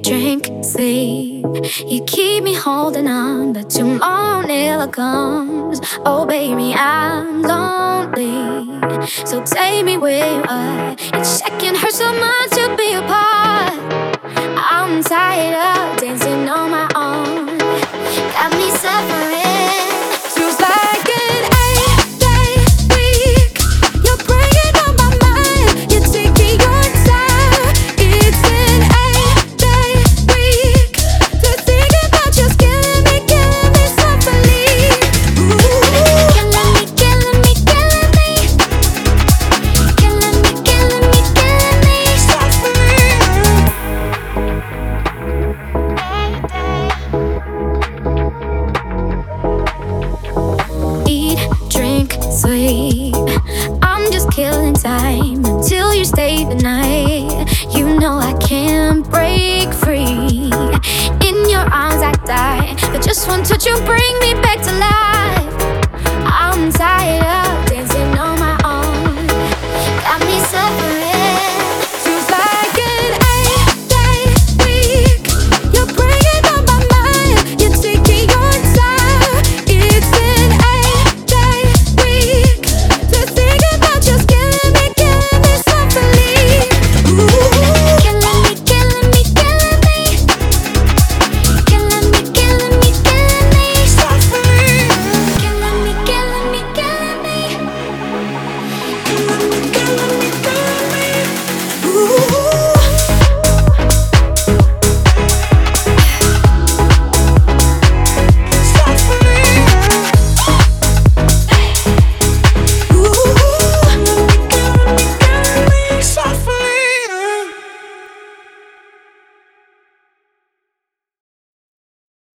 drink, sleep. You keep me holding on, but tomorrow never comes. Oh baby, I'm lonely, so take me where you are. Each second hurts so much to be apart. I'm tired of dancing on my own. Got me suffering. Feels like an 8-day week. You're breaking up my mind. You're taking your time. It's an 8-day week. To think about just killing me softly. Ooh. Killing me, killing me, killing me. Killing me, killing me, killing me softly. Eat, drink, sleep. I'm just killing time until you stay the night. You know I can't break free. In your arms I die, but just one touch you bring me back.